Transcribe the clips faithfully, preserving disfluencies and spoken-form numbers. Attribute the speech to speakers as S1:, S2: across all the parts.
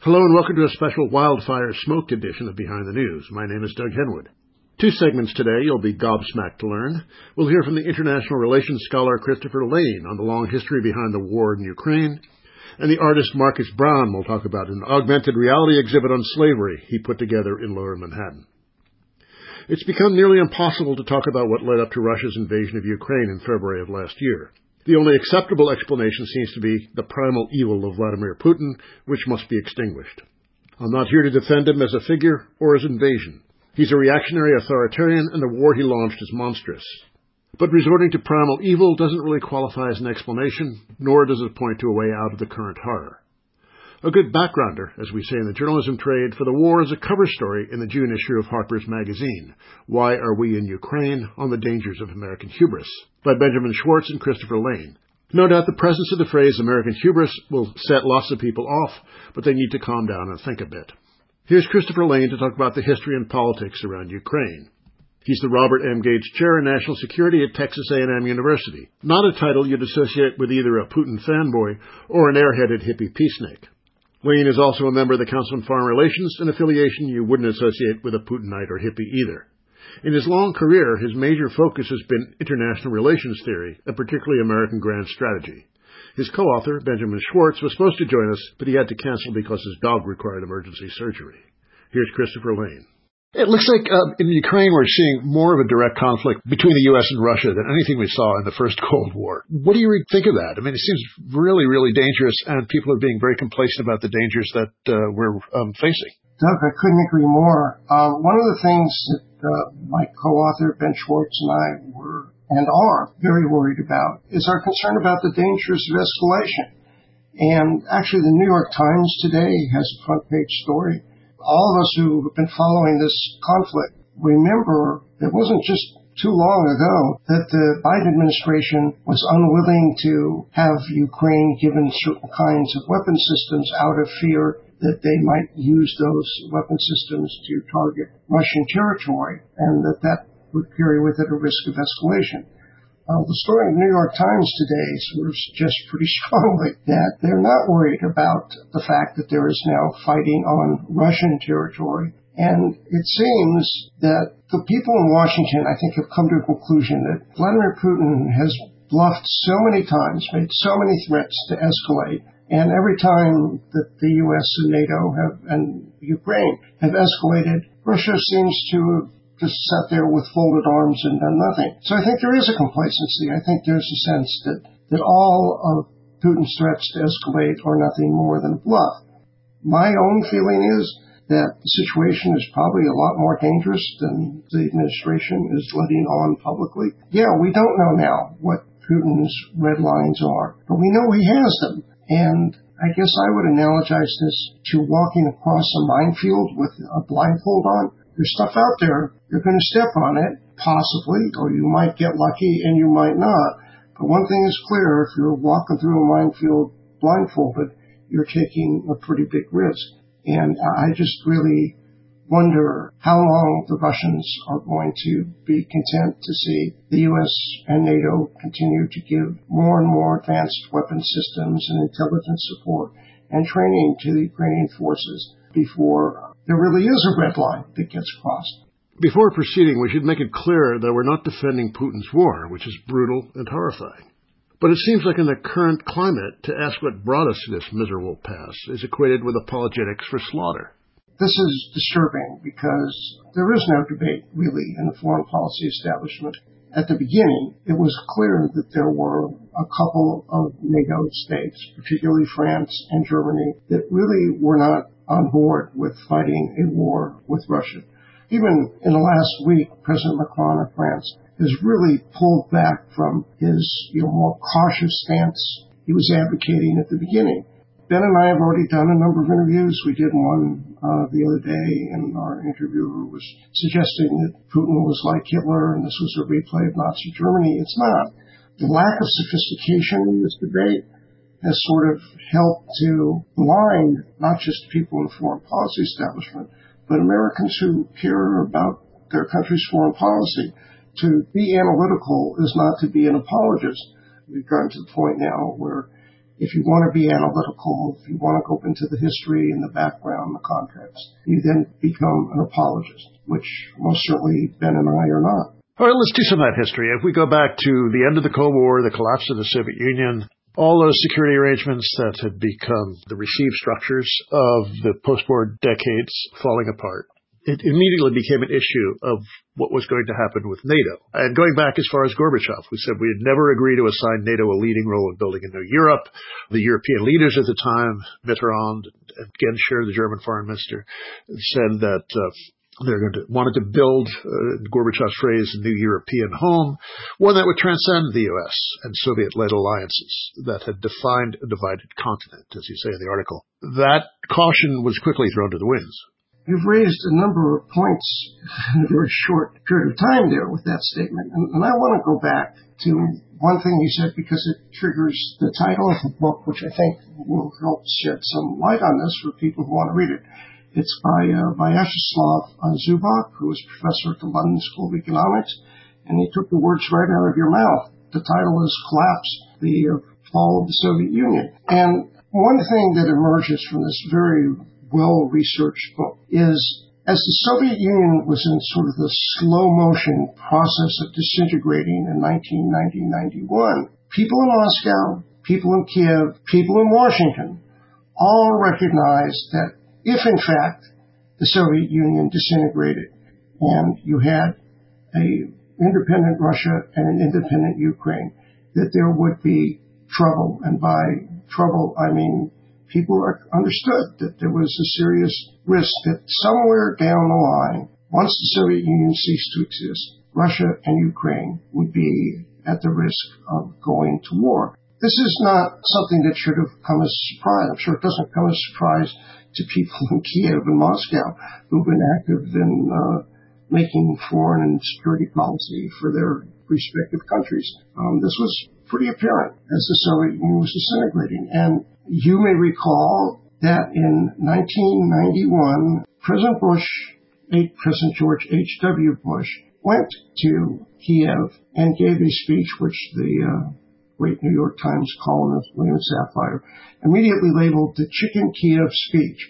S1: Hello and welcome to a special wildfire smoked edition of Behind the News. My name is Doug Henwood. Two segments today you'll be gobsmacked to learn. We'll hear from the international relations scholar Christopher Lane on the long history behind the war in Ukraine, and the artist Marcus Brown will talk about an augmented reality exhibit on slavery he put together in Lower Manhattan. It's become nearly impossible to talk about what led up to Russia's invasion of Ukraine in February of last year. The only acceptable explanation seems to be the primal evil of Vladimir Putin, which must be extinguished. I'm not here to defend him as a figure or as invasion. He's a reactionary authoritarian, and the war he launched is monstrous. But resorting to primal evil doesn't really qualify as an explanation, nor does it point to a way out of the current horror. A good backgrounder, as we say in the journalism trade, for the war is a cover story in the June issue of Harper's Magazine, Why Are We in Ukraine? On the Dangers of American Hubris, by Benjamin Schwartz and Christopher Lane. No doubt the presence of the phrase American hubris will set lots of people off, but they need to calm down and think a bit. Here's Christopher Lane to talk about the history and politics around Ukraine. He's the Robert M. Gates Chair in National Security at Texas A and M University, not a title you'd associate with either a Putin fanboy or an airheaded hippie peacenik. Lane is also a member of the Council on Foreign Relations, an affiliation you wouldn't associate with a Putinite or hippie either. In his long career, his major focus has been international relations theory, and particularly American grand strategy. His co-author, Benjamin Schwartz, was supposed to join us, but he had to cancel because his dog required emergency surgery. Here's Christopher Lane. It looks like uh, in Ukraine we're seeing more of a direct conflict between the U S and Russia than anything we saw in the first Cold War. What do you think of that? I mean, it seems really, really dangerous, and people are being very complacent about the dangers that uh, we're um, facing.
S2: Doug, I couldn't agree more. Uh, one of the things that uh, my co-author, Ben Schwartz, and I were and are very worried about is our concern about the dangers of escalation. And actually, the New York Times today has a front-page story. All of us who have been following this conflict remember it wasn't just too long ago that the Biden administration was unwilling to have Ukraine given certain kinds of weapon systems out of fear that they might use those weapon systems to target Russian territory, and that that would carry with it a risk of escalation. Uh, the story in the New York Times today sort of suggests pretty strongly that they're not worried about the fact that there is now fighting on Russian territory. And it seems that the people in Washington, I think, have come to a conclusion that Vladimir Putin has bluffed so many times, made so many threats to escalate, and every time that the U S and NATO have, and Ukraine have escalated, Russia seems to have just sat there with folded arms and done nothing. So I think there is a complacency. I think there's a sense that, that all of Putin's threats to escalate are nothing more than a bluff. My own feeling is that the situation is probably a lot more dangerous than the administration is letting on publicly. Yeah, we don't know now what Putin's red lines are, but we know he has them. And I guess I would analogize this to walking across a minefield with a blindfold on. There's stuff out there. You're going to step on it, possibly, or you might get lucky and you might not. But one thing is clear, if you're walking through a minefield blindfolded, you're taking a pretty big risk. And I just really wonder how long the Russians are going to be content to see the U S and NATO continue to give more and more advanced weapon systems and intelligence support and training to the Ukrainian forces before there really is a red line that gets crossed.
S1: Before proceeding, we should make it clear that we're not defending Putin's war, which is brutal and horrifying. But it seems like in the current climate, to ask what brought us to this miserable pass is equated with apologetics for slaughter.
S2: This is disturbing because there is no debate, really, in the foreign policy establishment. At the beginning, it was clear that there were a couple of NATO states, particularly France and Germany, that really were not on board with fighting a war with Russia. Even in the last week, President Macron of France has really pulled back from his you know, more cautious stance he was advocating at the beginning. Ben and I have already done a number of interviews. We did one uh, the other day, and our interviewer was suggesting that Putin was like Hitler and this was a replay of Nazi Germany. It's not. The lack of sophistication in this debate has sort of helped to blind not just people in the foreign policy establishment, but Americans who care about their country's foreign policy. To be analytical is not to be an apologist. We've gotten to the point now where If you want to be analytical, if you want to go into the history and the background, the context, you then become an apologist, which most certainly Ben and I are not.
S1: All right, let's do some of that history. If we go back to the end of the Cold War, the collapse of the Soviet Union, all those security arrangements that had become the received structures of the post-war decades falling apart, it immediately became an issue of what was going to happen with NATO. And going back as far as Gorbachev, who said we had never agreed to assign NATO a leading role in building a new Europe. The European leaders at the time, Mitterrand and Genscher, the German foreign minister, said that uh, they're going to wanted to build, uh, Gorbachev's phrase, a new European home, one that would transcend the U S and Soviet-led alliances that had defined a divided continent, as you say in the article. That caution was quickly thrown to the winds.
S2: You've raised a number of points in a very short period of time there with that statement. And, and I want to go back to one thing you said because it triggers the title of the book, which I think will help shed some light on this for people who want to read it. It's by uh, by Vyacheslav Zubak, who was professor at the London School of Economics, and he took the words right out of your mouth. The title is Collapse, the uh, Fall of the Soviet Union. And one thing that emerges from this very well-researched book is as the Soviet Union was in sort of the slow-motion process of disintegrating in nineteen ninety to ninety-one, people in Moscow, people in Kiev, people in Washington all recognized that if, in fact, the Soviet Union disintegrated and you had an independent Russia and an independent Ukraine, that there would be trouble. And by trouble, I mean people understood that there was a serious risk that somewhere down the line, once the Soviet Union ceased to exist, Russia and Ukraine would be at the risk of going to war. This is not something that should have come as a surprise. I'm sure it doesn't come as a surprise to people in Kiev and Moscow who've been active in uh, making foreign and security policy for their respective countries. Um, this was pretty apparent as the Soviet Union was disintegrating. And you may recall that in nineteen ninety-one, President Bush, President George H W. Bush, went to Kiev and gave a speech which the uh, great New York Times columnist William Safire immediately labeled the Chicken Kiev speech.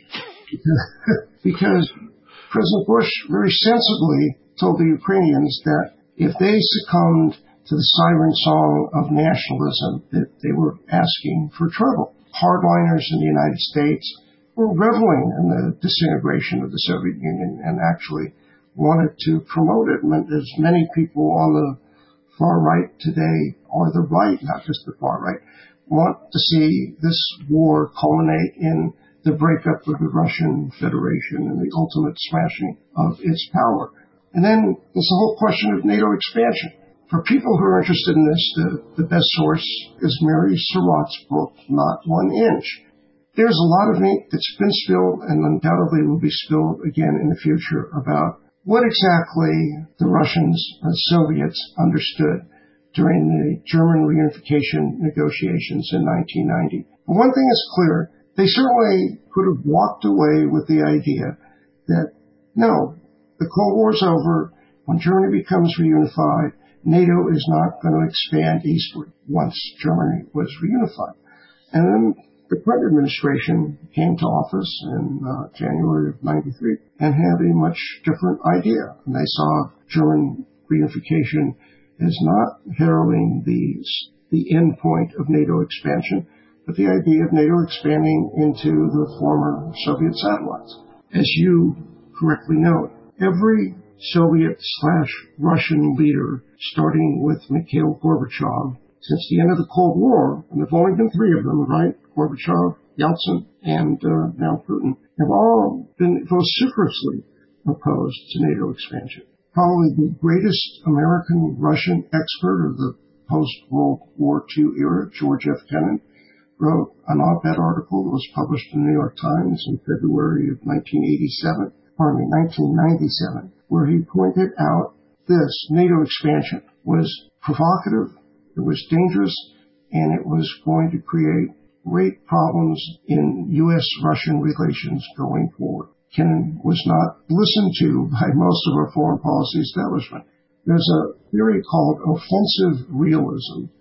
S2: Because President Bush very sensibly told the Ukrainians that if they succumbed to the siren song of nationalism, that they were asking for trouble. Hardliners in the United States were reveling in the disintegration of the Soviet Union and actually wanted to promote it. As many people on the far right today, or the right, not just the far right, want to see this war culminate in the breakup of the Russian Federation and the ultimate smashing of its power. And then there's the whole question of NATO expansion. For people who are interested in this, the, the best source is Mary Surratt's book, Not One Inch. There's a lot of ink that's been spilled and undoubtedly will be spilled again in the future about what exactly the Russians and Soviets understood during the German reunification negotiations in nineteen ninety. But one thing is clear, they certainly could have walked away with the idea that, no, the Cold War's over. When Germany becomes reunified, NATO is not going to expand eastward once Germany was reunified. And then the Clinton administration came to office in uh, January of ninety-three and had a much different idea. And they saw German reunification as not heralding the, the end point of NATO expansion, but the idea of NATO expanding into the former Soviet satellites. As you correctly note, every Soviet slash Russian leader, starting with Mikhail Gorbachev, since the end of the Cold War, and there have only been three of them, right? Gorbachev, Yeltsin, and uh, now Putin, have all been vociferously opposed to NATO expansion. Probably the greatest American-Russian expert of the post-World War Two era, George F. Kennan, wrote an op-ed article that was published in the New York Times in February of nineteen eighty-seven, pardon me, nineteen ninety-seven, where he pointed out this NATO expansion was provocative, it was dangerous, and it was going to create great problems in U S Russian relations going forward. Kennan was not listened to by most of our foreign policy establishment. There's a theory called offensive realism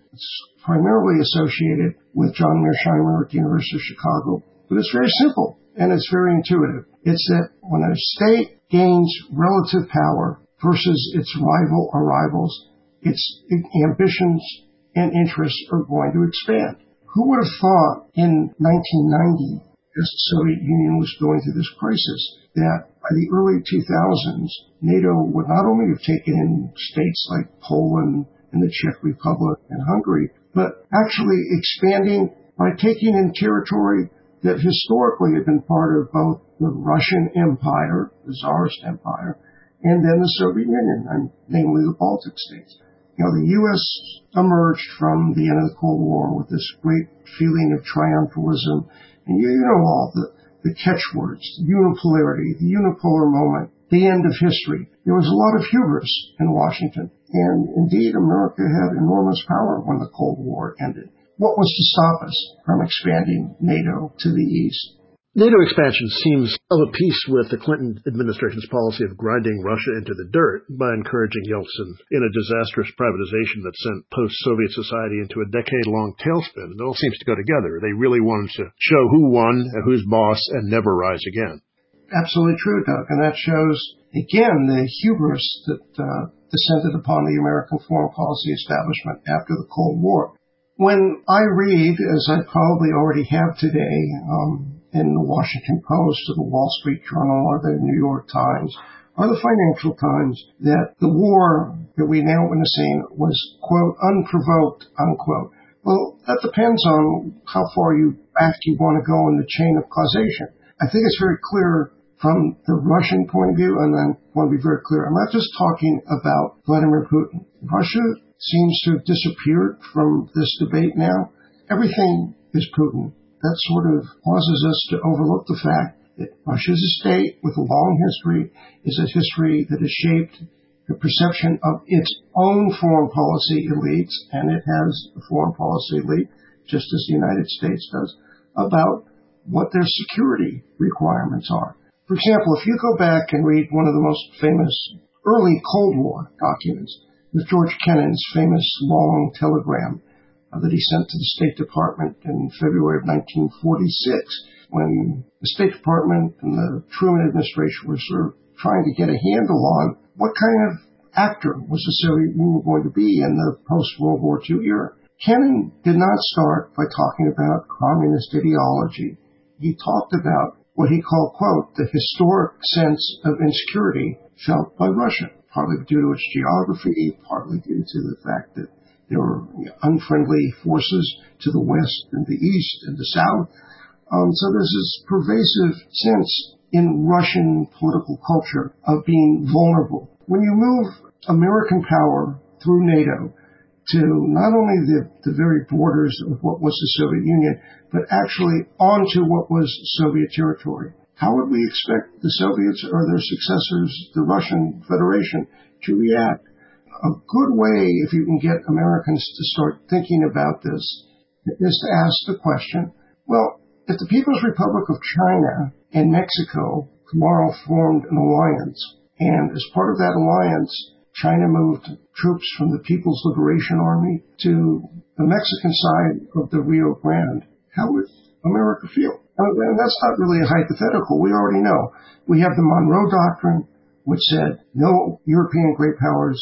S2: It's primarily associated with John Mearsheimer at the University of Chicago, but it's very simple and it's very intuitive. It's that when a state gains relative power versus its rival or rivals, its ambitions and interests are going to expand. Who would have thought in nineteen ninety, as the Soviet Union was going through this crisis, that by the early two thousands, NATO would not only have taken in states like Poland and the Czech Republic and Hungary, but actually expanding by taking in territory that historically had been part of both the Russian Empire, the Tsarist Empire, and then the Soviet Union, and namely the Baltic states. You know, the U S emerged from the end of the Cold War with this great feeling of triumphalism, and you, you know all the, the catchwords, the unipolarity, the unipolar moment, the end of history. There was a lot of hubris in Washington, and indeed America had enormous power when the Cold War ended. What was to stop us from expanding NATO to the east?
S1: NATO expansion seems of a piece with the Clinton administration's policy of grinding Russia into the dirt by encouraging Yeltsin in a disastrous privatization that sent post-Soviet society into a decade-long tailspin. It all seems to go together. They really wanted to show who won and who's boss and never rise again.
S2: Absolutely true, Doug. And that shows, again, the hubris that uh, descended upon the American foreign policy establishment after the Cold War. When I read, as I probably already have today, um, in the Washington Post or the Wall Street Journal or the New York Times or the Financial Times, that the war that we now witnessing was, quote, unprovoked, unquote. Well, that depends on how far you back you want to go in the chain of causation. I think it's very clear from the Russian point of view, and I want to be very clear, I'm not just talking about Vladimir Putin. Russia seems to have disappeared from this debate now. Everything is Putin. That sort of causes us to overlook the fact that Russia is a state with a long history, is a history that has shaped the perception of its own foreign policy elites, and it has a foreign policy elite, just as the United States does, about what their security requirements are. For example, if you go back and read one of the most famous early Cold War documents, with George Kennan's famous long telegram that he sent to the State Department in February of nineteen forty-six, when the State Department and the Truman administration were sort of trying to get a handle on what kind of actor was the Soviet Union going to be in the post-World War Two era. Kennan did not start by talking about communist ideology. He talked about what he called, quote, the historic sense of insecurity felt by Russia, partly due to its geography, partly due to the fact that there were unfriendly forces to the west and the east and the south. Um, so there's this pervasive sense in Russian political culture of being vulnerable. When you move American power through NATO to not only the, the very borders of what was the Soviet Union, but actually onto what was Soviet territory, how would we expect the Soviets or their successors, the Russian Federation, to react? A good way, if you can get Americans to start thinking about this, is to ask the question, well, if the People's Republic of China and Mexico tomorrow formed an alliance, and as part of that alliance, China moved troops from the People's Liberation Army to the Mexican side of the Rio Grande, how would America feel? And that's not really a hypothetical. We already know. We have the Monroe Doctrine, which said no European great powers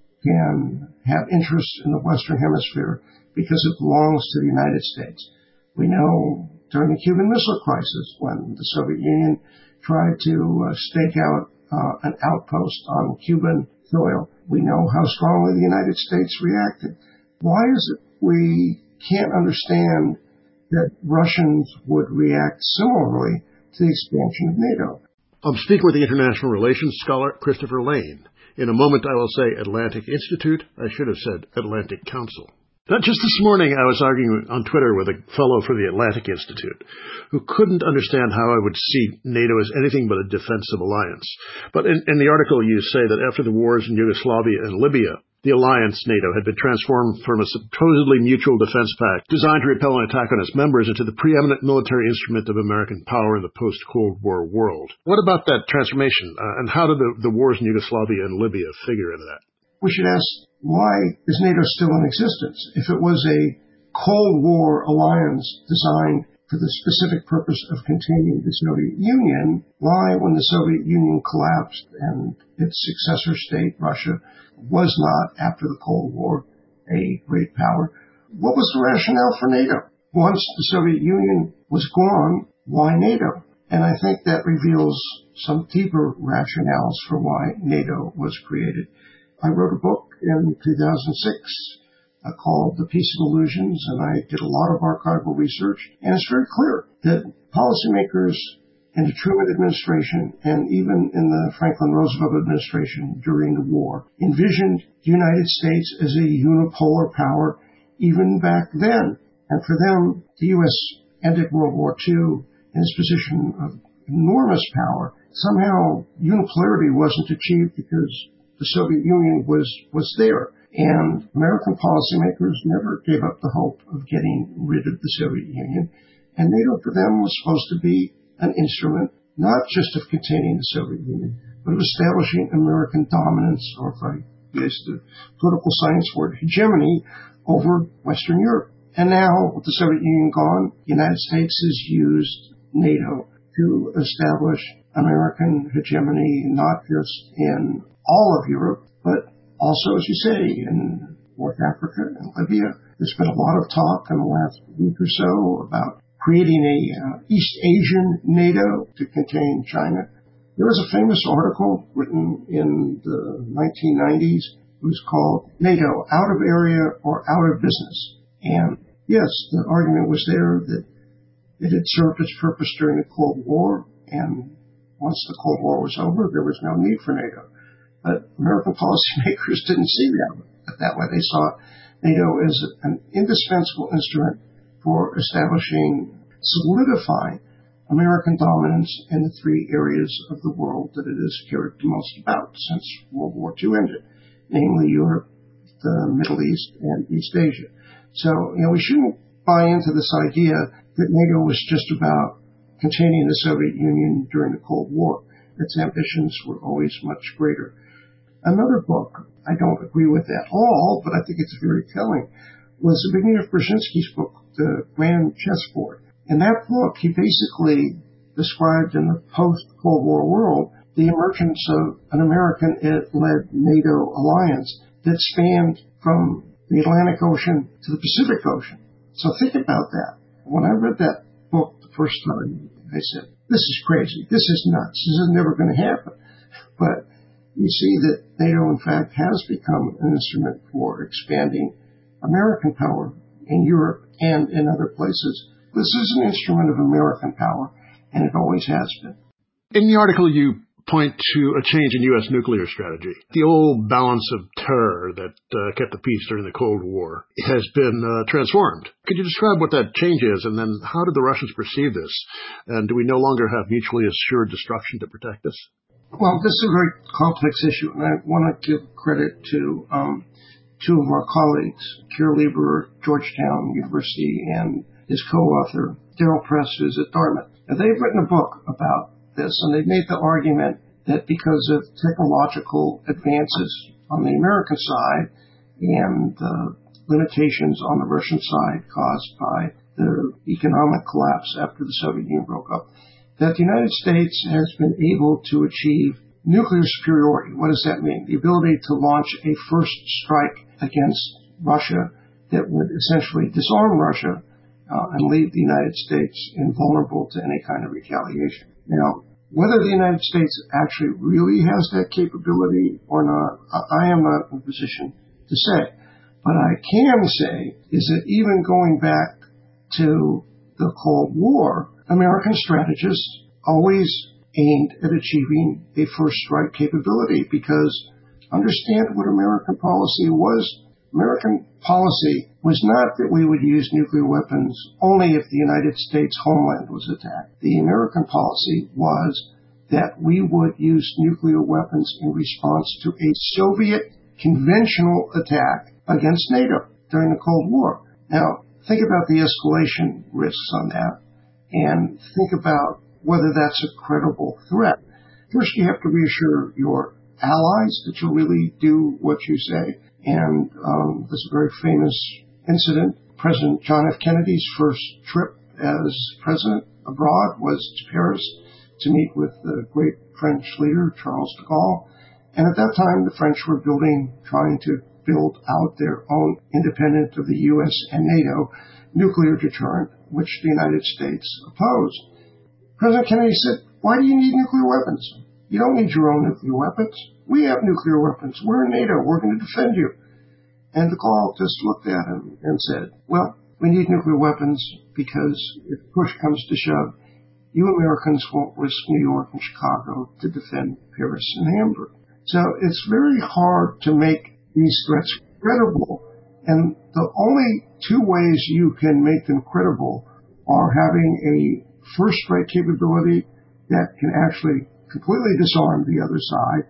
S2: can have interest in the Western Hemisphere because it belongs to the United States. We know during the Cuban Missile Crisis, when the Soviet Union tried to uh, stake out uh, an outpost on Cuban soil, we know how strongly the United States reacted. Why is it we can't understand that Russians would react similarly to the expansion of NATO?
S1: I'm speaking with the international relations scholar Christopher Lane. In a moment, I will say Atlantic Institute. I should have said Atlantic Council. Now, just this morning, I was arguing on Twitter with a fellow from the Atlantic Institute who couldn't understand how I would see NATO as anything but a defensive alliance. But in, in the article, you say that after the wars in Yugoslavia and Libya, the alliance, NATO, had been transformed from a supposedly mutual defense pact designed to repel an attack on its members into the preeminent military instrument of American power in the post-Cold War world. What about that transformation, uh, and how did the, the wars in Yugoslavia and Libya figure into that?
S2: We should ask why is NATO still in existence? If it was a Cold War alliance designed for the specific purpose of containing the Soviet Union, why, when the Soviet Union collapsed and its successor state, Russia, was not, after the Cold War, a great power, what was the rationale for NATO? Once the Soviet Union was gone, why NATO? And I think that reveals some deeper rationales for why NATO was created. I wrote a book in two thousand six uh, called The Peace of Illusions, and I did a lot of archival research. And it's very clear that policymakers in the Truman administration and even in the Franklin Roosevelt administration during the war envisioned the United States as a unipolar power even back then. And for them, the U S ended World War Two in its position of enormous power. Somehow unipolarity wasn't achieved because the Soviet Union was, was there. And American policymakers never gave up the hope of getting rid of the Soviet Union. And NATO for them was supposed to be an instrument, not just of containing the Soviet Union, but of establishing American dominance, or if I use the political science word, hegemony over Western Europe. And now, with the Soviet Union gone, the United States has used NATO to establish American hegemony, not just in all of Europe, but also, as you say, in North Africa and Libya. There's been a lot of talk in the last week or so about creating a uh, East Asian NATO to contain China. There was a famous article written in the nineteen nineties. It was called NATO, Out of Area or Out of Business. And yes, the argument was there that it had served its purpose during the Cold War, and once the Cold War was over, there was no need for NATO. But American policymakers didn't see that, that way. They saw NATO as an indispensable instrument for establishing, solidifying American dominance in the three areas of the world that it has cared the most about since World War Two ended, namely Europe, the Middle East, and East Asia. So, you know, we shouldn't buy into this idea that NATO was just about containing the Soviet Union during the Cold War. Its ambitions were always much greater. Another book, I don't agree with at all, but I think it's very telling, was Zbigniew Brzezinski's book, The Grand Chessboard. In that book, he basically described in the post-Cold War world the emergence of an American-led NATO alliance that spanned from the Atlantic Ocean to the Pacific Ocean. So think about that. When I read that book the first time, I said, this is crazy. This is nuts. This is never going to happen. But you see that NATO, in fact, has become an instrument for expanding American power in Europe and in other places. This is an instrument of American power, and it always has been.
S1: In the article, you point to a change in U S nuclear strategy. The old balance of terror that uh, kept the peace during the Cold War has been uh, transformed. Could you describe what that change is, and then how did the Russians perceive this? And do we no longer have mutually assured destruction to protect us?
S2: Well, this is a very complex issue, and I want to give credit to um, two of our colleagues, Keir Lieber, Georgetown University, and his co-author, Daryl Press, who's at Dartmouth. Now, they've written a book about this, and they've made the argument that because of technological advances on the American side and uh, limitations on the Russian side caused by the economic collapse after the Soviet Union broke up, that the United States has been able to achieve nuclear superiority. What does that mean? The ability to launch a first strike against Russia that would essentially disarm Russia uh, and leave the United States invulnerable to any kind of retaliation. Now, whether the United States actually really has that capability or not, I am not in a position to say. But I can say is that even going back to the Cold War, American strategists always aimed at achieving a first strike capability, because understand what American policy was. American policy was not that we would use nuclear weapons only if the United States homeland was attacked. The American policy was that we would use nuclear weapons in response to a Soviet conventional attack against NATO during the Cold War. Now, think about the escalation risks on that, and think about whether that's a credible threat. First, you have to reassure your allies that you'll really do what you say. And um, there's a very famous incident. President John F. Kennedy's first trip as president abroad was to Paris to meet with the great French leader, Charles de Gaulle. And at that time, the French were building, trying to build out their own, independent of the U S and NATO, nuclear deterrent, which the United States opposed. President Kennedy said, "Why do you need nuclear weapons? You don't need your own nuclear weapons. We have nuclear weapons. We're in NATO. We're going to defend you." And de Gaulle just looked at him and said, "Well, we need nuclear weapons because if push comes to shove, you Americans won't risk New York and Chicago to defend Paris and Hamburg." So it's very hard to make these threats credible. And the only two ways you can make them credible are having a first strike capability that can actually completely disarm the other side,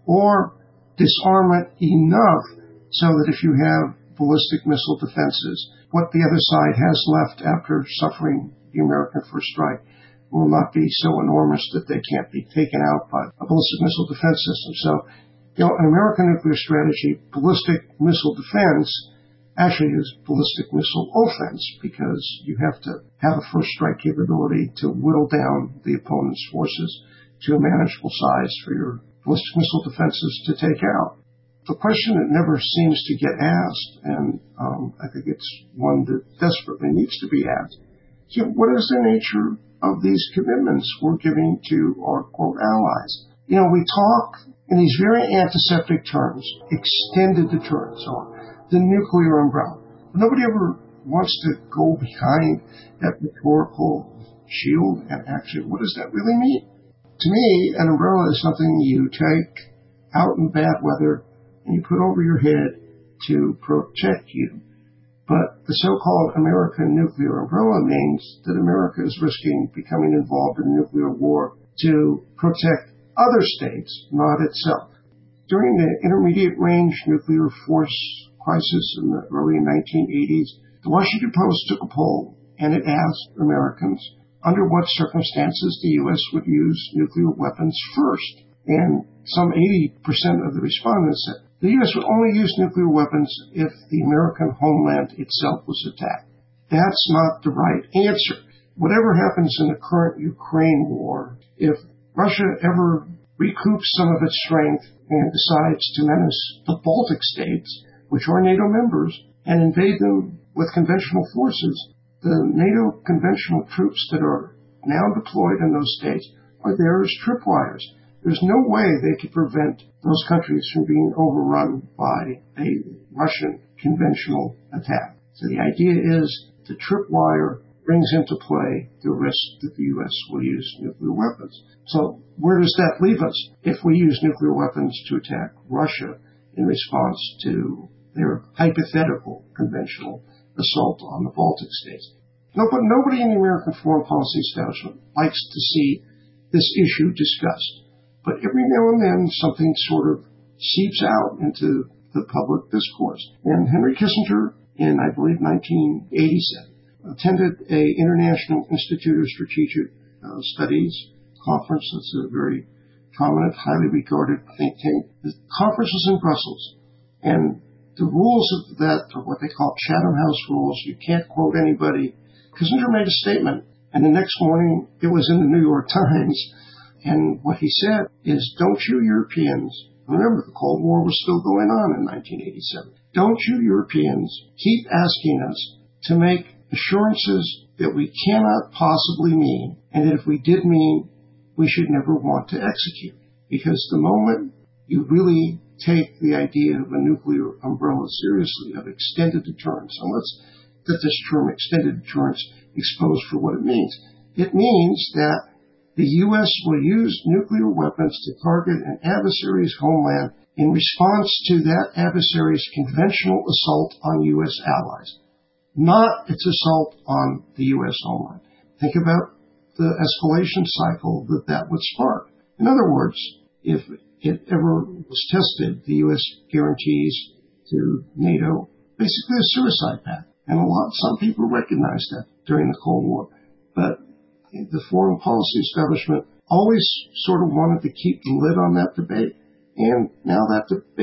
S2: or disarm it enough so that if you have ballistic missile defenses, what the other side has left after suffering the American first strike will not be so enormous that they can't be taken out by a ballistic missile defense system. So, you know, an American nuclear strategy, ballistic missile defense, actually is ballistic missile offense, because you have to have a first strike capability to whittle down the opponent's forces to a manageable size for your ballistic missile defenses to take out. The question that never seems to get asked, and um, I think it's one that desperately needs to be asked, is, what is the nature of these commitments we're giving to our, quote, allies? You know, we talk in these very antiseptic terms, extended deterrence, or the nuclear umbrella. But nobody ever wants to go behind that rhetorical shield and actually, what does that really mean? To me, an umbrella is something you take out in bad weather and you put over your head to protect you. But the so-called American nuclear umbrella means that America is risking becoming involved in a nuclear war to protect other states, not itself. During the intermediate range nuclear force crisis in the early nineteen eighties, the Washington Post took a poll and it asked Americans under what circumstances the U S would use nuclear weapons first. And some eighty percent of the respondents said the U S would only use nuclear weapons if the American homeland itself was attacked. That's not the right answer. Whatever happens in the current Ukraine war, if Russia ever recoups some of its strength and decides to menace the Baltic states, which are NATO members, and invade them with conventional forces, the NATO conventional troops that are now deployed in those states are there as tripwires. There's no way they could prevent those countries from being overrun by a Russian conventional attack. So the idea is the tripwire brings into play the risk that the U S will use nuclear weapons. So where does that leave us if we use nuclear weapons to attack Russia in response to their hypothetical conventional assault on the Baltic states? No, but nobody in the American foreign policy establishment likes to see this issue discussed. But every now and then something sort of seeps out into the public discourse. And Henry Kissinger, in I believe nineteen eighty-seven, attended a International Institute of Strategic uh, Studies conference. That's a very prominent, highly regarded think tank. The conference was in Brussels, and the rules of that are what they call Chatham House rules. You can't quote anybody. Kissinger made a statement, and the next morning it was in the New York Times, and what he said is, don't you Europeans, remember the Cold War was still going on in nineteen eighty-seven, don't you Europeans keep asking us to make assurances that we cannot possibly mean, and that if we did mean, we should never want to execute. Because the moment you really take the idea of a nuclear umbrella seriously, of extended deterrence, and let's get this term extended deterrence exposed for what it means. It means that the U S will use nuclear weapons to target an adversary's homeland in response to that adversary's conventional assault on U S allies, not its assault on the U S homeland. Think about the escalation cycle that that would spark. In other words, if it ever was tested, the U S guarantees to NATO basically a suicide pact. And a lot, some people recognized that during the Cold War. But the foreign policy establishment always sort of wanted to keep the lid on that debate. And now that debate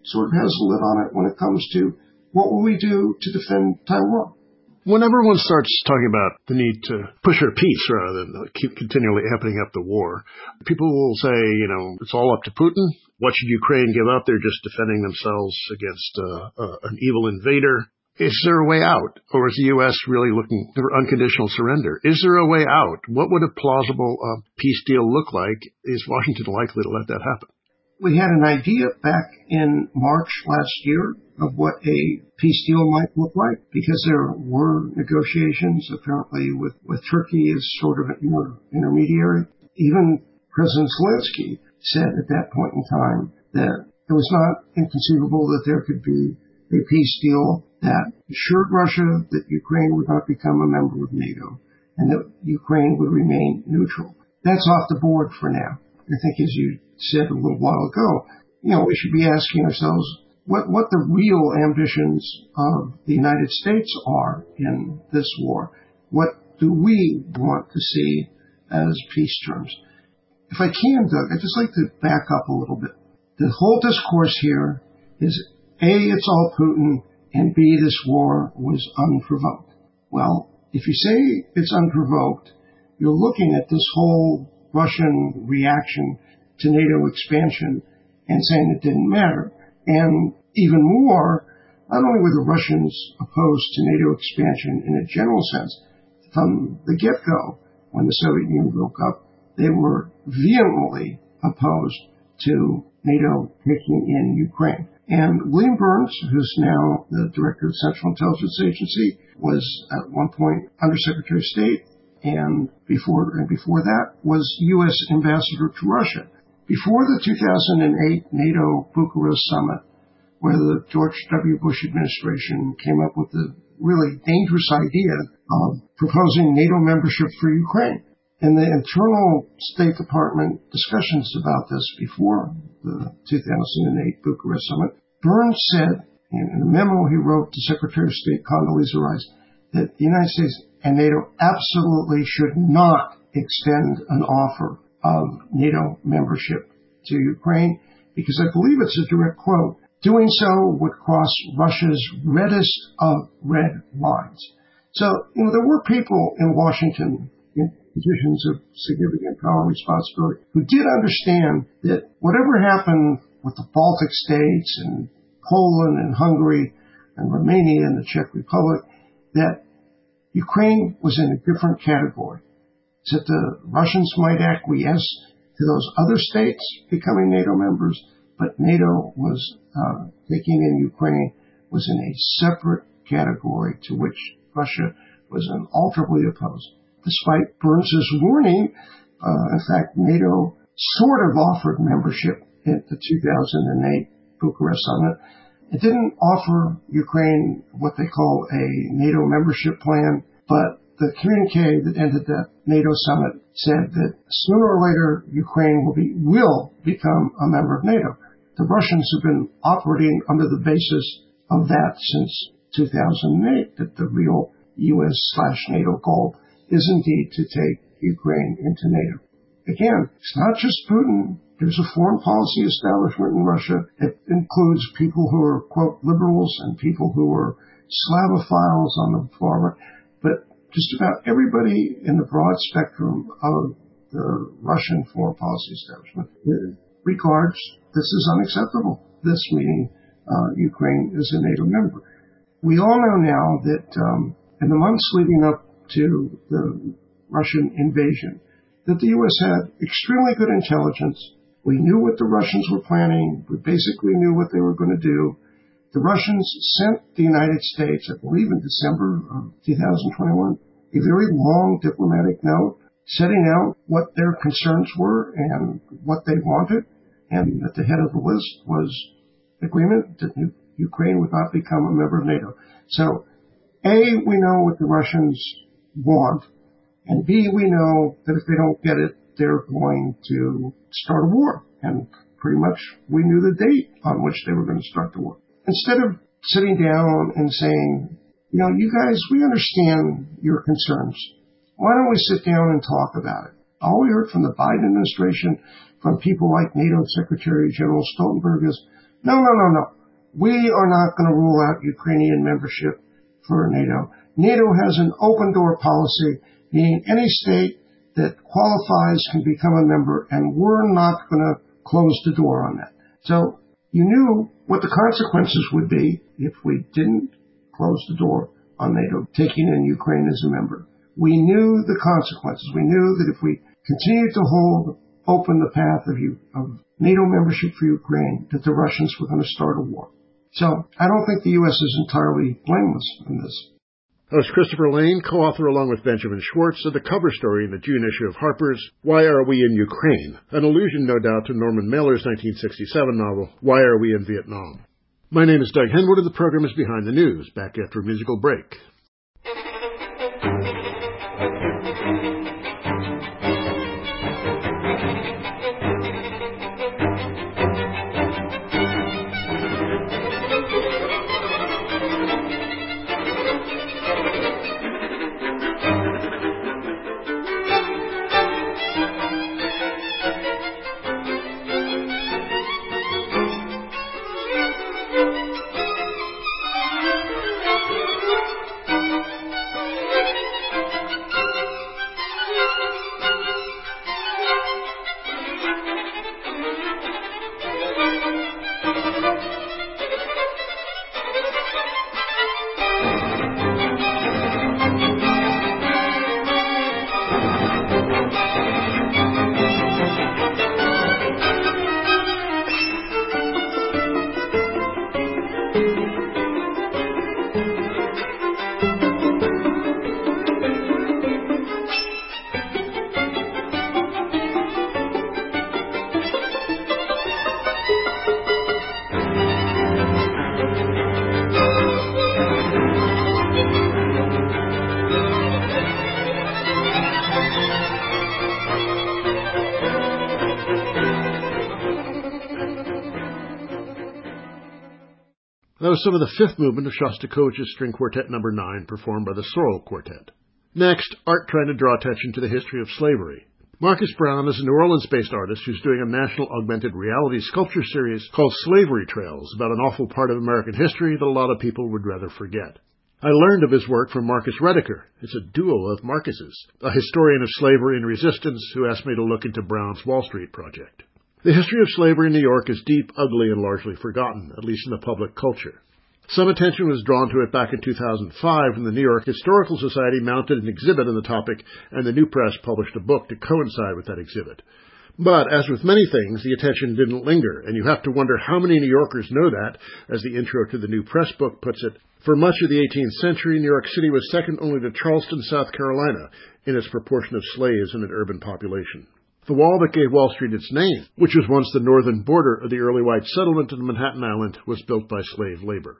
S2: sort of has a lid on it when it comes to what will we do to defend Taiwan.
S1: When everyone starts talking about the need to push for peace rather than keep continually amping up the war, people will say, you know, it's all up to Putin. What should Ukraine give up? They're just defending themselves against uh, uh, an evil invader. Is there a way out? Or is the U S really looking for unconditional surrender? Is there a way out? What would a plausible uh, peace deal look like? Is Washington likely to let that happen?
S2: We had an idea back in March last year of what a peace deal might look like, because there were negotiations apparently with, with Turkey as sort of an inter- intermediary. Even President Zelensky said at that point in time that it was not inconceivable that there could be a peace deal that assured Russia that Ukraine would not become a member of NATO and that Ukraine would remain neutral. That's off the board for now. I think, as you said a little while ago, you know, we should be asking ourselves what, what the real ambitions of the United States are in this war. What do we want to see as peace terms? If I can, Doug, I'd just like to back up a little bit. The whole discourse here is, A, it's all Putin, and B, this war was unprovoked. Well, if you say it's unprovoked, you're looking at this whole Russian reaction to NATO expansion and saying it didn't matter. And even more, not only were the Russians opposed to NATO expansion in a general sense, from the get-go, when the Soviet Union broke up, they were vehemently opposed to NATO taking in Ukraine. And William Burns, who's now the director of the Central Intelligence Agency, was at one point Undersecretary of State, and before and before that was U S ambassador to Russia. Before the two thousand eight NATO Bucharest summit, where the George W. Bush administration came up with the really dangerous idea of proposing NATO membership for Ukraine. In the internal State Department discussions about this before the two thousand eight Bucharest summit, Burns said in a memo he wrote to Secretary of State Condoleezza Rice that the United States and NATO absolutely should not extend an offer of NATO membership to Ukraine, because I believe it's a direct quote, doing so would cross Russia's reddest of red lines. So, you know, there were people in Washington in positions of significant power and responsibility who did understand that whatever happened with the Baltic states and Poland and Hungary and Romania and the Czech Republic, that Ukraine was in a different category. So that the Russians might acquiesce to those other states becoming NATO members, but NATO was uh, taking in Ukraine was in a separate category to which Russia was unalterably opposed. Despite Burns' warning, uh, in fact, NATO sort of offered membership at the two thousand eight Bucharest summit. It didn't offer Ukraine what they call a NATO membership plan, but the communique that ended that NATO summit said that sooner or later Ukraine will be will become a member of NATO. The Russians have been operating under the basis of that since two thousand eight, that the real U S slash NATO goal is indeed to take Ukraine into NATO. Again, it's not just Putin. There's a foreign policy establishment in Russia. It includes people who are, quote, liberals and people who are Slavophiles on the far right. But just about everybody in the broad spectrum of the Russian foreign policy establishment regards this as unacceptable, this meaning uh, Ukraine is a NATO member. We all know now that um, in the months leading up to the Russian invasion, that the U S had extremely good intelligence. We knew what the Russians were planning. We basically knew what they were going to do. The Russians sent the United States, I believe in December of two thousand twenty-one, a very long diplomatic note setting out what their concerns were and what they wanted. And at the head of the list was agreement that Ukraine would not become a member of NATO. So, A, we know what the Russians want, and B, we know that if they don't get it, they're going to start a war. And pretty much we knew the date on which they were going to start the war. Instead of sitting down and saying, you know, you guys, we understand your concerns. Why don't we sit down and talk about it? All we heard from the Biden administration, from people like NATO Secretary General Stoltenberg is, no, no, no, no. We are not going to rule out Ukrainian membership for NATO. NATO has an open-door policy, meaning any state that qualifies can become a member, and we're not going to close the door on that. So you knew what the consequences would be if we didn't close the door on NATO taking in Ukraine as a member. We knew the consequences. We knew that if we continued to hold open the path of, U- of NATO membership for Ukraine, that the Russians were going to start a war. So I don't think the U S is entirely blameless in this.
S1: That was Christopher Lane, co-author along with Benjamin Schwartz of the cover story in the June issue of Harper's Why Are We in Ukraine? An allusion, no doubt, to Norman Mailer's nineteen sixty-seven novel, Why Are We in Vietnam? My name is Doug Henwood, and the program is Behind the News, back after a musical break. That was some of the fifth movement of Shostakovich's String Quartet number nine, performed by the Sorrel Quartet. Next, art trying to draw attention to the history of slavery. Marcus Brown is a New Orleans-based artist who's doing a national augmented reality sculpture series called Slavery Trails, about an awful part of American history that a lot of people would rather forget. I learned of his work from Marcus Rediker. It's a duo of Marcuses, a historian of slavery and resistance who asked me to look into Brown's Wall Street project. The history of slavery in New York is deep, ugly, and largely forgotten, at least in the public culture. Some attention was drawn to it back in two thousand five when the New York Historical Society mounted an exhibit on the topic, and the New Press published a book to coincide with that exhibit. But, as with many things, the attention didn't linger, and you have to wonder how many New Yorkers know that, as the intro to the New Press book puts it. For much of the eighteenth century, New York City was second only to Charleston, South Carolina, in its proportion of slaves in an urban population. The wall that gave Wall Street its name, which was once the northern border of the early white settlement of Manhattan Island, was built by slave labor.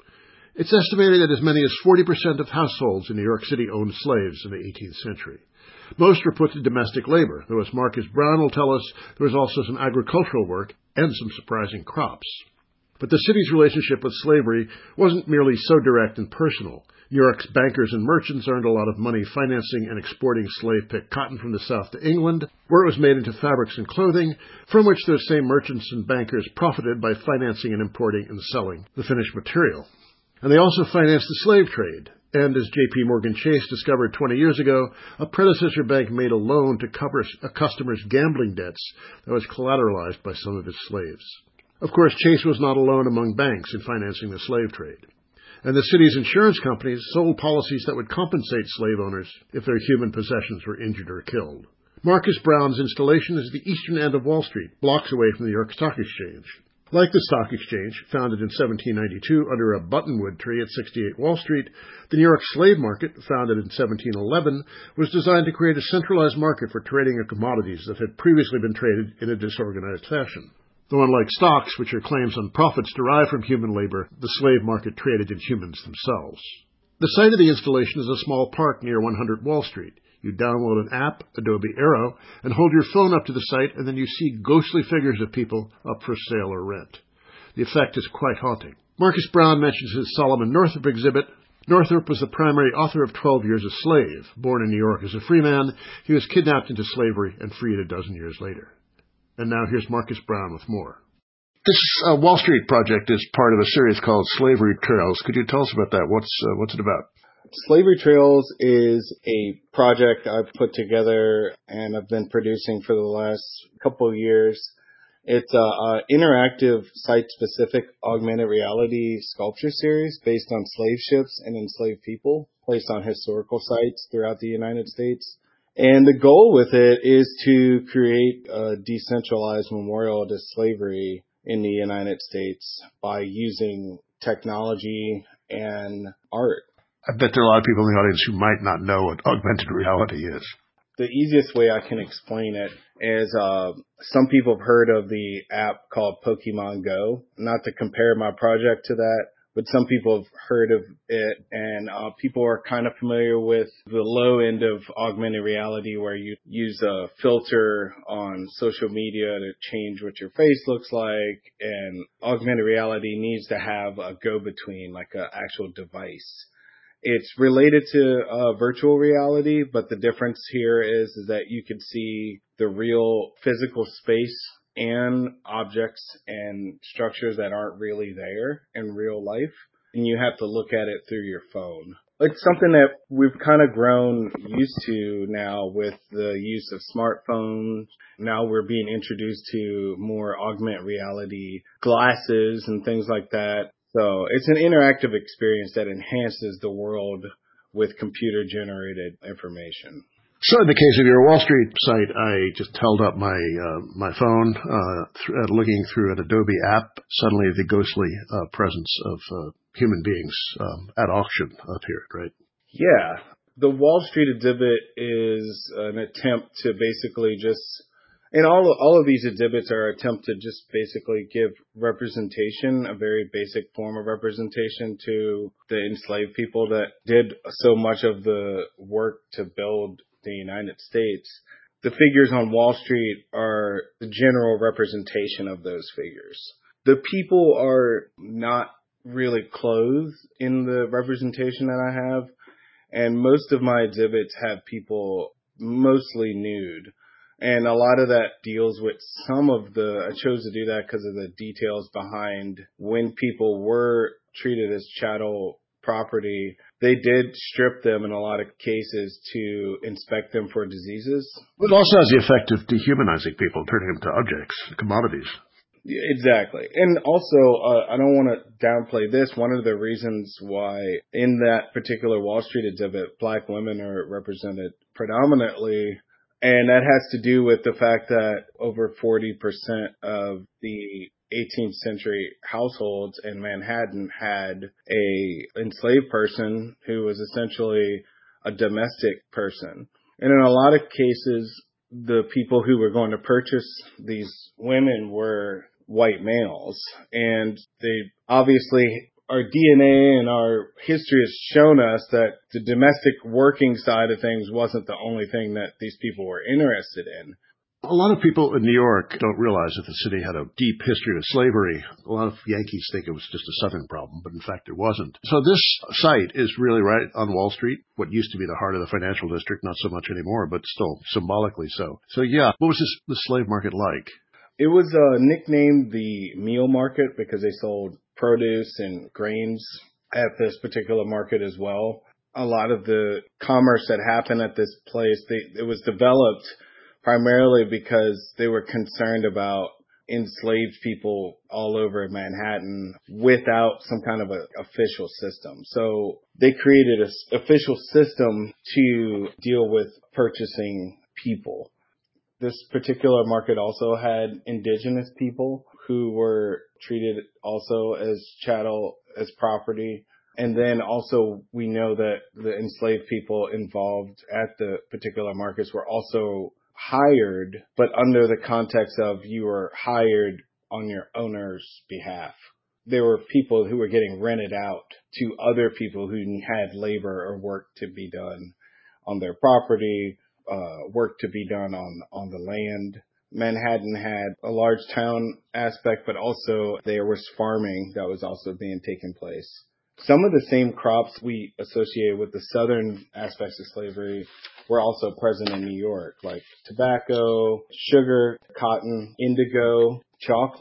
S1: It's estimated that as many as forty percent of households in New York City owned slaves in the eighteenth century. Most were put to domestic labor, though as Marcus Brown will tell us, there was also some agricultural work and some surprising crops. But the city's relationship with slavery wasn't merely so direct and personal. New York's bankers and merchants earned a lot of money financing and exporting slave-picked cotton from the South to England, where it was made into fabrics and clothing, from which those same merchants and bankers profited by financing and importing and selling the finished material. And they also financed the slave trade. And as J P Morgan Chase discovered twenty years ago, a predecessor bank made a loan to cover a customer's gambling debts that was collateralized by some of his slaves. Of course, Chase was not alone among banks in financing the slave trade. And the city's insurance companies sold policies that would compensate slave owners if their human possessions were injured or killed. Marcus Brown's installation is the eastern end of Wall Street, blocks away from the New York Stock Exchange. Like the Stock Exchange, founded in seventeen ninety-two under a buttonwood tree at sixty-eight Wall Street, the New York slave market, founded in seventeen eleven, was designed to create a centralized market for trading of commodities that had previously been traded in a disorganized fashion. Though unlike stocks, which are claims on profits derived from human labor, the slave market traded in humans themselves. The site of the installation is a small park near one hundred Wall Street. You download an app, Adobe Aero, and hold your phone up to the site, and then you see ghostly figures of people up for sale or rent. The effect is quite haunting. Marcus Brown mentions his Solomon Northup exhibit. Northup was the primary author of twelve Years a Slave. Born in New York as a free man, he was kidnapped into slavery and freed a dozen years later. And now here's Marcus Brown with more. This uh, Wall Street project is part of a series called Slavery Trails. Could you tell us about that? What's uh, what's it about?
S3: Slavery Trails is a project I've put together and I've been producing for the last couple of years. It's an interactive, site-specific augmented reality sculpture series based on slave ships and enslaved people, placed on historical sites throughout the United States. And the goal with it is to create a decentralized memorial to slavery in the United States by using technology and art.
S1: I bet there are a lot of people in the audience who might not know what augmented reality is.
S3: The easiest way I can explain it is uh, some people have heard of the app called Pokemon Go. Not to compare my project to that, but some people have heard of it, and uh, people are kind of familiar with the low end of augmented reality where you use a filter on social media to change what your face looks like, and augmented reality needs to have a go-between, like an actual device. It's related to uh, virtual reality, but the difference here is, is that you can see the real physical space and objects and structures that aren't really there in real life. And you have to look at it through your phone. It's something that we've kind of grown used to now with the use of smartphones. Now we're being introduced to more augmented reality glasses and things like that. So it's an interactive experience that enhances the world with computer-generated information.
S1: So in the case of your Wall Street site, I just held up my uh, my phone, uh, th- uh, looking through an Adobe app. Suddenly the ghostly uh, presence of uh, human beings um, at auction appeared, right?
S3: Yeah. The Wall Street exhibit is an attempt to basically just, and all of, all of these exhibits are an attempt to just basically give representation, a very basic form of representation to the enslaved people that did so much of the work to build the United States. The figures on Wall Street are the general representation of those figures. The people are not really clothed in the representation that I have, and most of my exhibits have people mostly nude. And a lot of that deals with some of the, I chose to do that because of the details behind when people were treated as chattel property. They did strip them in a lot of cases to inspect them for diseases.
S1: It also has the effect of dehumanizing people, turning them to objects, commodities.
S3: Exactly. And also, uh, I don't want to downplay this. One of the reasons why in that particular Wall Street exhibit, black women are represented predominantly. And that has to do with the fact that over forty percent of the eighteenth century households in Manhattan had a enslaved person who was essentially a domestic person. And in a lot of cases, the people who were going to purchase these women were white males. And they obviously, our D N A and our history has shown us that the domestic working side of things wasn't the only thing that these people were interested in.
S1: A lot of people in New York don't realize that the city had a deep history of slavery. A lot of Yankees think it was just a Southern problem, but in fact it wasn't. So this site is really right on Wall Street, what used to be the heart of the financial district, not so much anymore, but still symbolically so. So yeah, what was this the slave market like?
S3: It was uh, nicknamed the meal market because they sold produce and grains at this particular market as well. A lot of the commerce that happened at this place, they, it was developed primarily because they were concerned about enslaved people all over Manhattan without some kind of a official system. So they created an official system to deal with purchasing people. This particular market also had indigenous people who were treated also as chattel, as property. And then also we know that the enslaved people involved at the particular markets were also hired, but under the context of you were hired on your owner's behalf. There were people who were getting rented out to other people who had labor or work to be done on their property, uh, work to be done on, on the land. Manhattan had a large town aspect, but also there was farming that was also being taken place. Some of the same crops we associate with the southern aspects of slavery were also present in New York, like tobacco, sugar, cotton, indigo, chocolate.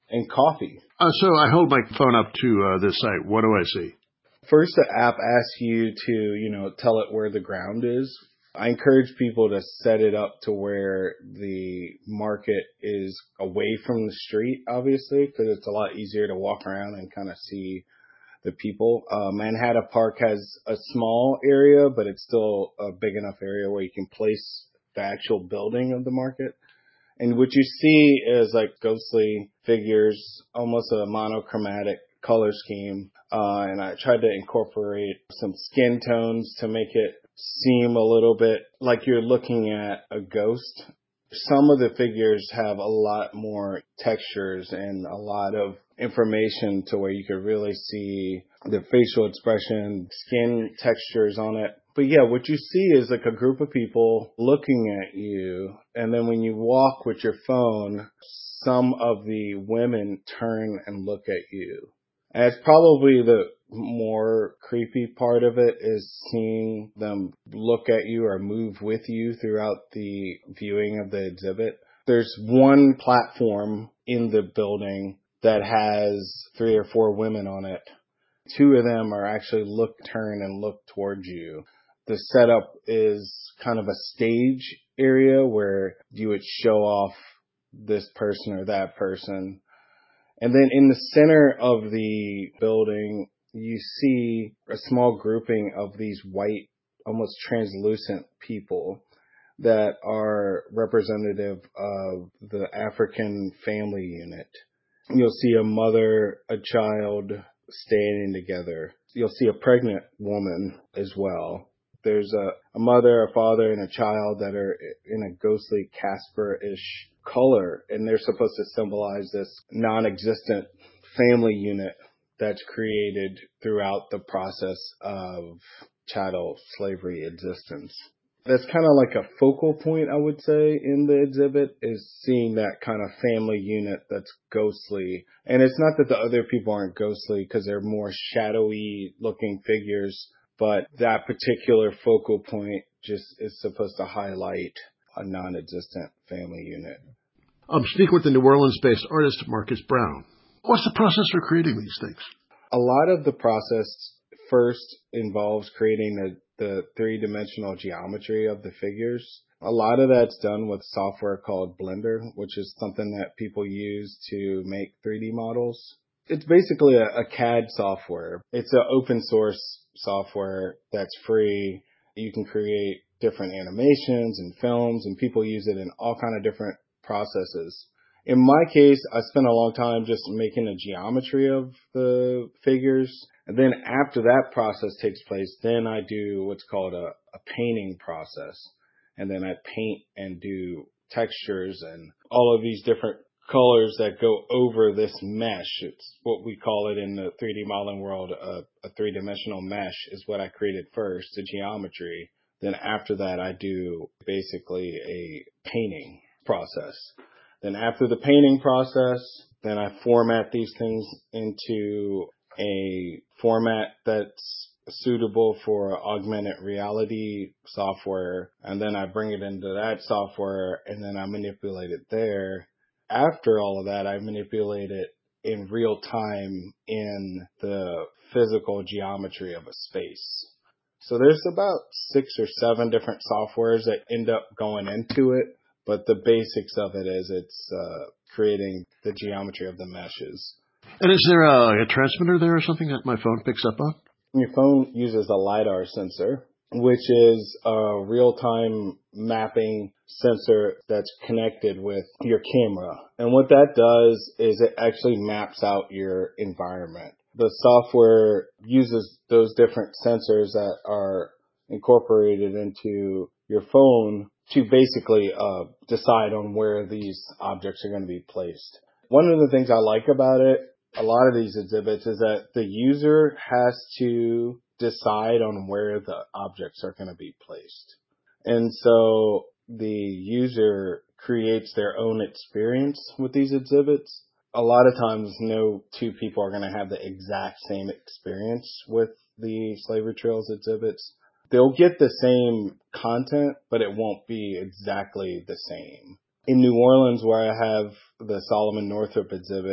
S3: and coffee.
S1: Uh, so I hold my phone up to uh, this site. What do I see?
S3: First, the app asks you to, you know, tell it where the ground is. I encourage people to set it up to where the market is away from the street, obviously, because it's a lot easier to walk around and kind of see the people. Uh, Manhattan Park has a small area, but it's still a big enough area where you can place the actual building of the market. And what you see is like ghostly figures, almost a monochromatic color scheme. Uh, and I tried to incorporate some skin tones to make it seem a little bit like you're looking at a ghost. Some of the figures have a lot more textures and a lot of information to where you could really see the facial expression, skin textures on it. But yeah, what you see is like a group of people looking at you. And then when you walk with your phone, some of the women turn and look at you. And it's probably the more creepy part of it is seeing them look at you or move with you throughout the viewing of the exhibit. There's one platform in the building that has three or four women on it. Two of them are actually look, turn and look towards you. The setup is kind of a stage area where you would show off this person or that person. And then in the center of the building, you see a small grouping of these white, almost translucent people that are representative of the African family unit. You'll see a mother, a child standing together. You'll see a pregnant woman as well. There's a, a mother, a father, and a child that are in a ghostly Casper-ish color, and they're supposed to symbolize this non-existent family unit that's created throughout the process of chattel slavery existence. That's kind of like a focal point, I would say, in the exhibit, is seeing that kind of family unit that's ghostly. And it's not that the other people aren't ghostly, because they're more shadowy looking figures, but that particular focal point just is supposed to highlight a non-existent family unit.
S1: I'm speaking with the New Orleans-based artist Marcus Brown. What's the process for creating these things?
S3: A lot of the process first involves creating the, the three-dimensional geometry of the figures. A lot of that's done with software called Blender, which is something that people use to make three D models. It's basically a, a C A D software. It's an open source software that's free. You can create different animations and films, and people use it in all kind of different processes. In my case, I spent a long time just making a geometry of the figures. And then after that process takes place, then I do what's called a, a painting process. And then I paint and do textures and all of these different colors that go over this mesh. It's what we call it in the three D modeling world, a, a three-dimensional mesh is what I created first, the geometry. Then after that, I do basically a painting process. Then after the painting process, then I format these things into a format that's suitable for augmented reality software. And then I bring it into that software and then I manipulate it there. After all of that, I manipulate it in real time in the physical geometry of a space. So there's about six or seven different softwares that end up going into it. But the basics of it is it's uh, creating the geometry of the meshes.
S1: And is there a, a transmitter there or something that my phone picks up on?
S3: Your phone uses a LiDAR sensor, which is a real-time mapping sensor that's connected with your camera. And what that does is it actually maps out your environment. The software uses those different sensors that are incorporated into your phone to basically uh, decide on where these objects are going to be placed. One of the things I like about it, a lot of these exhibits, is that the user has to decide on where the objects are going to be placed. And so the user creates their own experience with these exhibits. A lot of times, no two people are going to have the exact same experience with the Slavery Trails exhibits. They'll get the same content, but it won't be exactly the same. In New Orleans, where I have the Solomon Northup exhibit,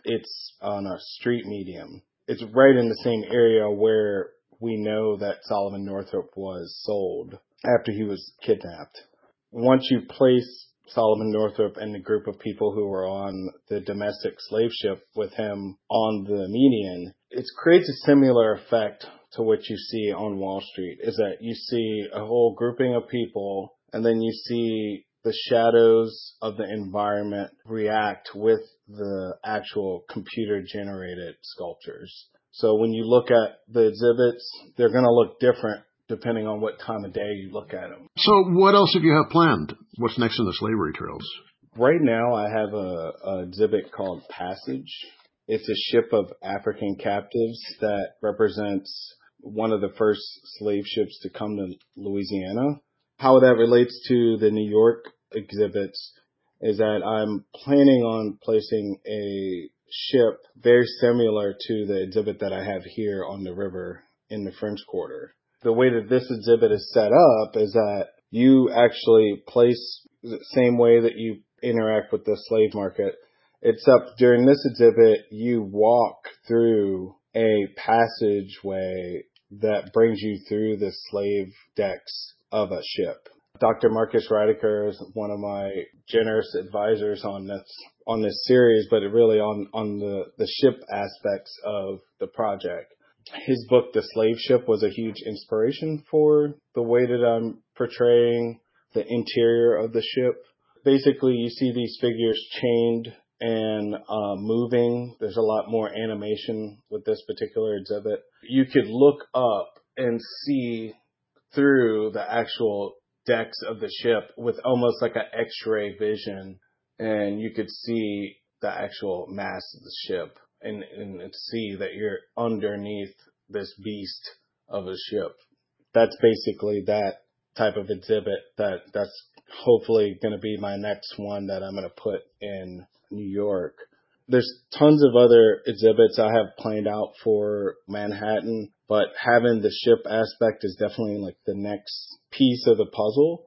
S3: It's on a street medium. It's right in the same area where we know that Solomon Northup was sold after he was kidnapped. Once you place Solomon Northup and the group of people who were on the domestic slave ship with him on the median, it creates a similar effect to what you see on Wall Street, is that you see a whole grouping of people, and then you see the shadows of the environment react with the actual computer-generated sculptures. So when you look at the exhibits, they're going to look different depending on what time of day you look at them.
S1: So what else have you have planned? What's next in the slavery trails?
S3: Right now I have a, a exhibit called Passage. It's a ship of African captives that represents one of the first slave ships to come to Louisiana. How that relates to the New York exhibits is that I'm planning on placing a ship very similar to the exhibit that I have here on the river in the French Quarter. The way that this exhibit is set up is that you actually place the same way that you interact with the slave market, except during this exhibit, you walk through a passageway that brings you through the slave decks of a ship. Doctor Marcus Rideker is one of my generous advisors on this on this series, but really on, on the, the ship aspects of the project. His book, The Slave Ship, was a huge inspiration for the way that I'm portraying the interior of the ship. Basically, you see these figures chained and uh, moving. There's a lot more animation with this particular exhibit. You could look up and see through the actual decks of the ship with almost like an X-ray vision, and you could see the actual mast of the ship and, and see that you're underneath this beast of a ship. That's basically that type of exhibit that that's hopefully going to be my next one that I'm going to put in New York. There's tons of other exhibits I have planned out for Manhattan, but having the ship aspect is definitely like the next piece of the puzzle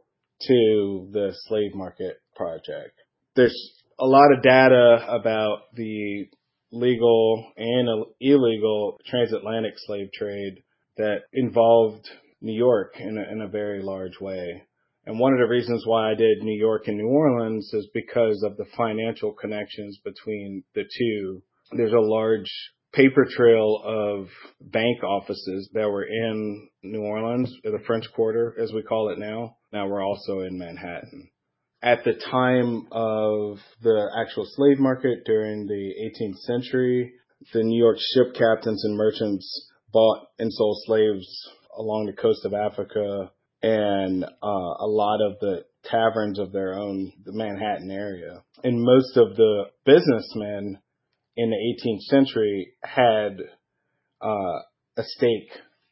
S3: to the slave market project. There's a lot of data about the legal and illegal transatlantic slave trade that involved New York in a, in a very large way. And one of the reasons why I did New York and New Orleans is because of the financial connections between the two. There's a large paper trail of bank offices that were in New Orleans, or the French Quarter, as we call it now. Now we're also in Manhattan. At the time of the actual slave market during the eighteenth century, the New York ship captains and merchants bought and sold slaves along the coast of Africa and uh, a lot of the taverns of their own, the Manhattan area. And most of the businessmen in the eighteenth century had uh, a stake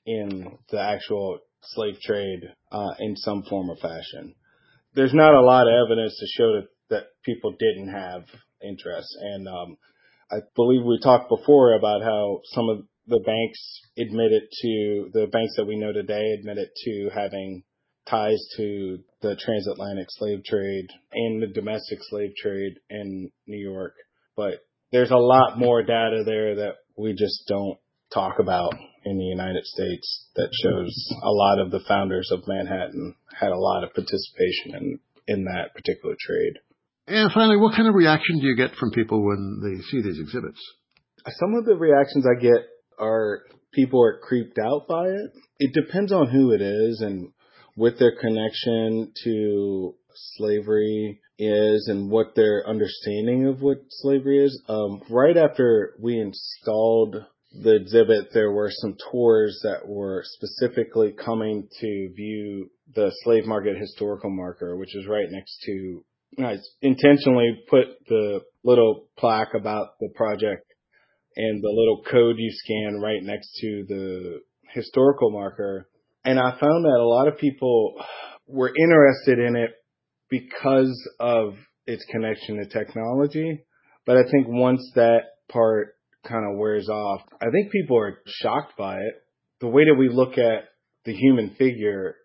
S3: in the actual slave trade uh, in some form or fashion. There's not a lot of evidence to show that, that people didn't have interest. And um, I believe we talked before about how some of the banks admitted to, the banks that we know today admitted to having ties to the transatlantic slave trade and the domestic slave trade in New York. But there's a lot more data there that we just don't talk about in the United States that shows a lot of the founders of Manhattan had a lot of participation in, in that particular trade.
S1: And finally, what kind of reaction do you get from people when they see these exhibits?
S3: Some of the reactions I get are people are creeped out by it. It depends on who it is and what their connection to slavery is and what their understanding of what slavery is. Um, right after we installed the exhibit, there were some tours that were specifically coming to view the slave market historical marker, which is right next to, I intentionally put the little plaque about the project and the little code you scan right next to the historical marker. And I found that a lot of people were interested in it because of its connection to technology. But I think once that part kind of wears off, I think people are shocked by it. The way that we look at the human figure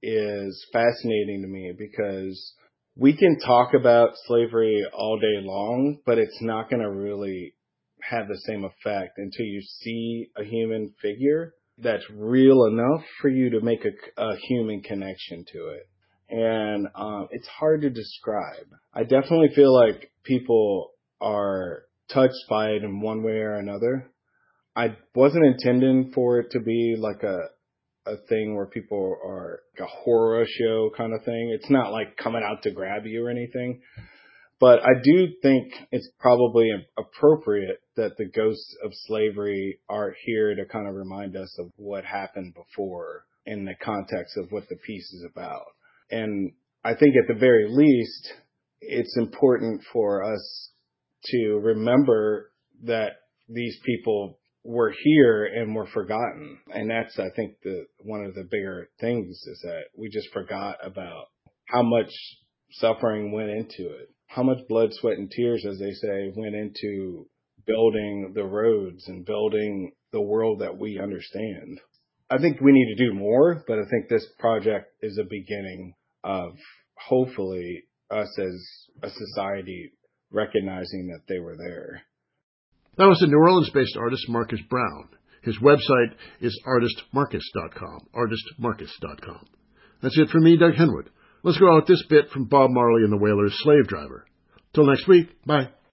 S3: is fascinating to me because we can talk about slavery all day long, but it's not going to really have the same effect until you see a human figure that's real enough for you to make a, a human connection to it. And um, it's hard to describe. I definitely feel like people are touched by it in one way or another. I wasn't intending for it to be like a a thing where people are like a horror show kind of thing. It's not like coming out to grab you or anything. But I do think it's probably appropriate that the ghosts of slavery are here to kind of remind us of what happened before in the context of what the piece is about. And I think at the very least, it's important for us to remember that these people were here and were forgotten. And that's, I think, the one of the bigger things is that we just forgot about how much suffering went into it, how much blood, sweat, and tears, as they say, went into building the roads and building the world that we understand. I think we need to do more, but I think this project is a beginning of hopefully us as a society recognizing that they were there.
S1: That was the New Orleans-based artist Marcus Brown. His website is artist marcus dot com, artist marcus dot com. That's it from me, Doug Henwood. Let's go out with this bit from Bob Marley and the Wailers' Slave Driver. Till next week, bye.